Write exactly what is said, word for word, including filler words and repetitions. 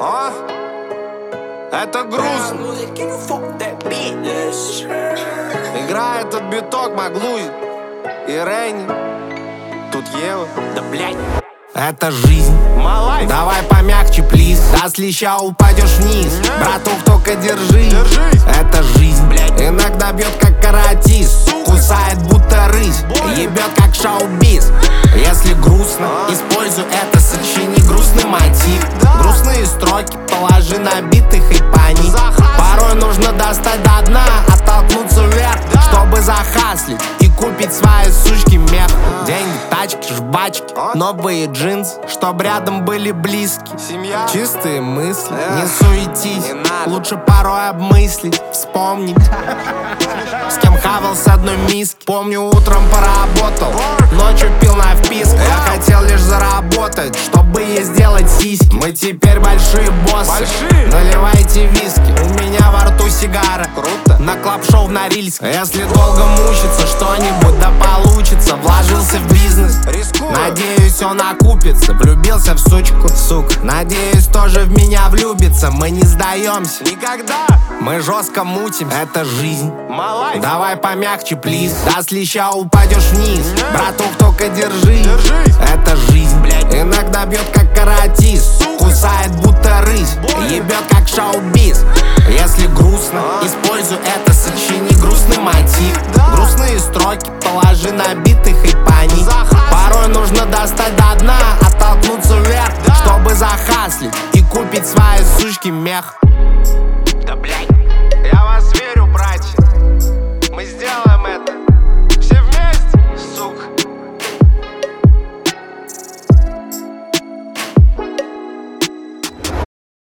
А? Это грустно. Играет этот биток Маглузи и Рейни. Тут Ева. Да блять. Это жизнь, Малай. Давай помягче, плиз. Да с леща упадешь вниз. Братух, только держи. Держись. Это жизнь, блядь. Иногда бьет как каратист. Кусает будто рысь. Ебет как шоу-биз. Если грустно, используй это, сочини грустный мотив. Грустные строки положи на бит и хайпани. Порой нужно достать до дна, оттолкнуться вверх, чтобы захаслить и купить свои сучки мех. Деньги, тачки, жбачки, новые джинсы, чтоб рядом были близкие. Семья. Чистые мысли, Эх, не суетись, не надо. лучше порой обмыслить, вспомнить, с кем хавал с одной миски. Помню, утром поработал, ночью пил на вписк. Я хотел лишь заработать, чтобы ей сделать сиськи. Мы теперь большие боссы, Большие. наливайте виски. У меня во рту сигара, Круто. на клаб-шоу в Норильске. Если долго мучиться, что-нибудь да получится. Вложился в бизнес, Рискую. надеюсь, он окупится. Влюбился в сучку, сука. Надеюсь, тоже в меня влюбится. Мы не сдаемся, Никогда. мы жестко мутим. Это жизнь, Малай. давай помягче, плиз. Да с леща упадешь вниз. Братух, только держи. Держись. Это жизнь, блядь. Иногда бьет как каратист. Кусает будто рысь. Ебет как шоу-биз. Если грустно, используй это, сочини грустный мотив. Грустные строки положи на бит и хайпани. Порой нужно достать до дна, оттолкнуться вверх, чтобы захаслить и купить свои сучки мех.